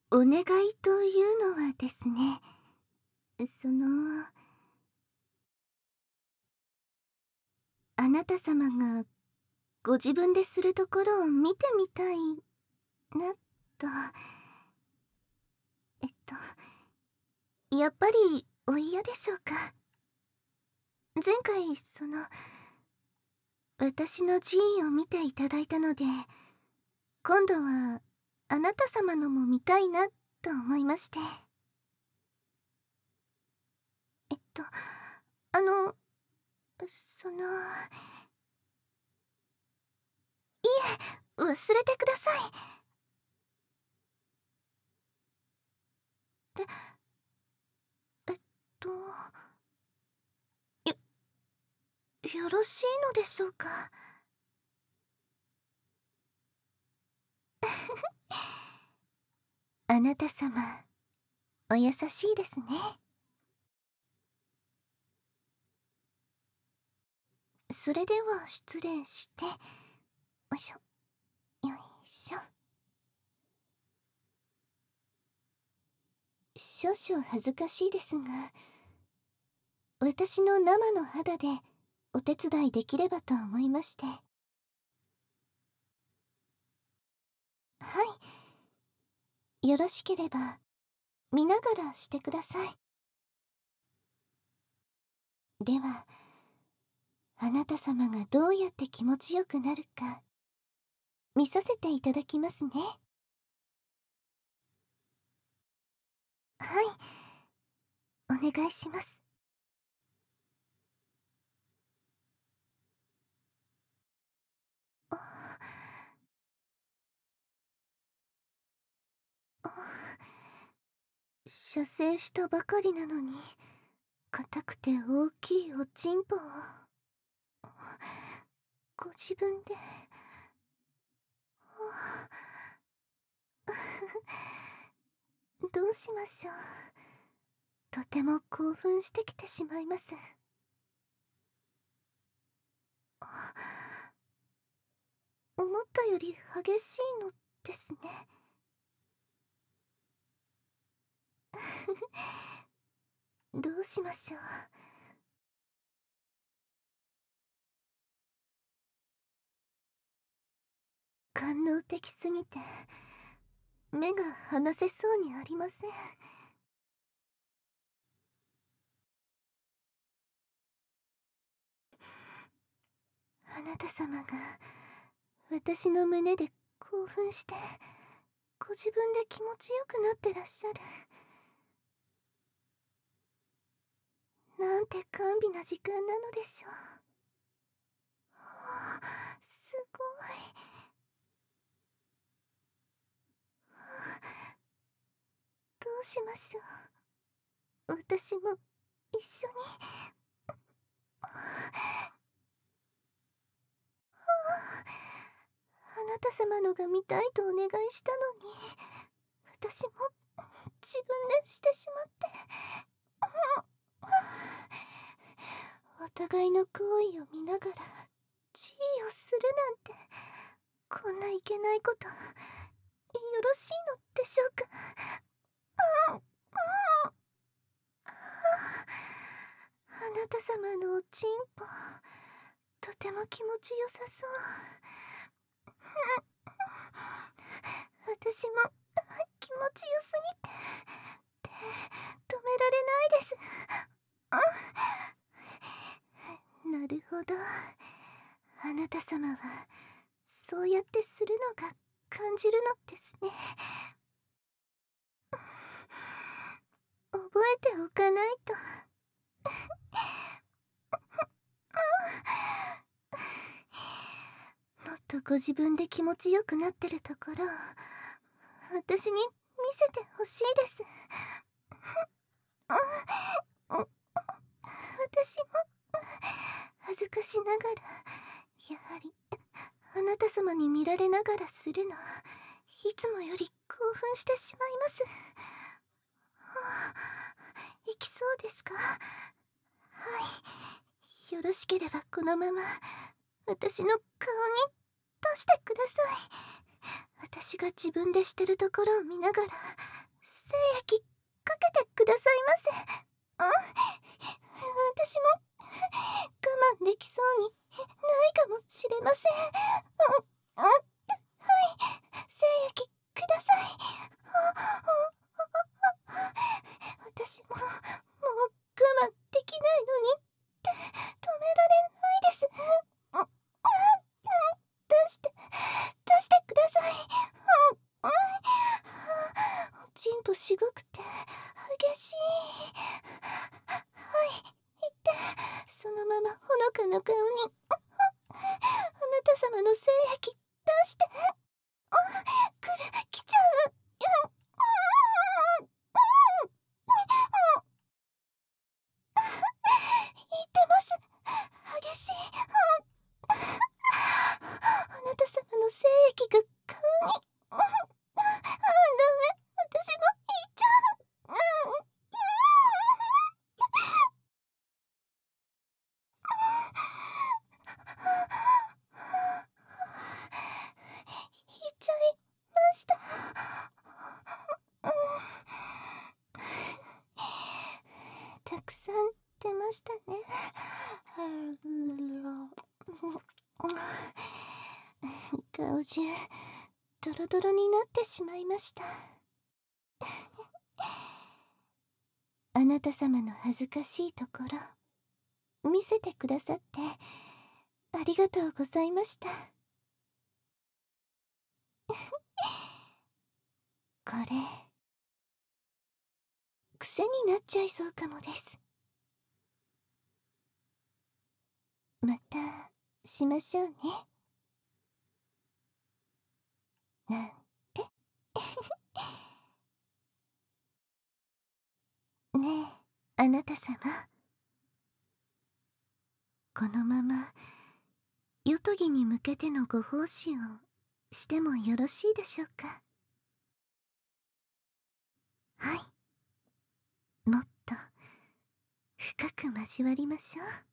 お願いというのはですね、あなた様がご自分でするところを見てみたいなと。やっぱりお嫌でしょうか。前回私の寺院を見ていただいたので、今度はあなた様のも見たいなと思いまして。あの、その、いえ、忘れてください。で、えっと、よ、よろしいのでしょうか。あなた様、お優しいですね。それでは失礼して、よいしょ、よいしょ。少々恥ずかしいですが、私の生の肌でお手伝いできればと思いまして。はい、よろしければ見ながらしてください。では、あなた様がどうやって気持ちよくなるか見させていただきますね。はい、お願いします。射精したばかりなのに硬くて大きいおちんぽをご自分で。どうしましょう。とても興奮してきてしまいます。思ったより激しいのですね。どうしましょう。官能的すぎて目が離せそうにありません。あなた様が私の胸で興奮してご自分で気持ちよくなってらっしゃる。なんて甘美な時間なのでしょう。はあ、すごい。どうしましょう。私も一緒に。あなた様のが見たいとお願いしたのに、私も自分でしてしまって。お互いの行為を見ながら地位をするなんて、こんないけないことよろしいのでしょうか。あなた様のおちんぽとても気持ちよさそう。私も気持ちよすぎて止められないです。なるほど、あなた様はそうやってするのが感じるのですね。覚えておかないと。もっとご自分で気持ちよくなってるところを私に見せてほしいです。私も恥ずかしながら、やはりあなた様に見られながらするのいつもより興奮してしまいます。いきそうですか。はい、よろしければこのまま私の顔に出してください。私が自分でしてるところを見ながら精液かけてくださいませ。私も我慢できそうにないかもしれません。はい、精液ください。私ももう我慢できないのにって止められないです。出してください。おちんぽしごくて激しい。はい、言って、そのままほのかな顔にあなた様の精液出して。来ちゃう。言ってます。激しい。あなた様の精液が顔に。ダメ。私も言っちゃう。言っちゃいました。たくさん出ましたね。顔中ドロドロになってしまいました。あなた様の恥ずかしいところ見せてくださってありがとうございました。これ癖になっちゃいそうかもです。またしましょうね。なんてねえ、あなた様、このまま夜伽に向けてのご奉仕をしてもよろしいでしょうか。はい、もっと深く交わりましょう。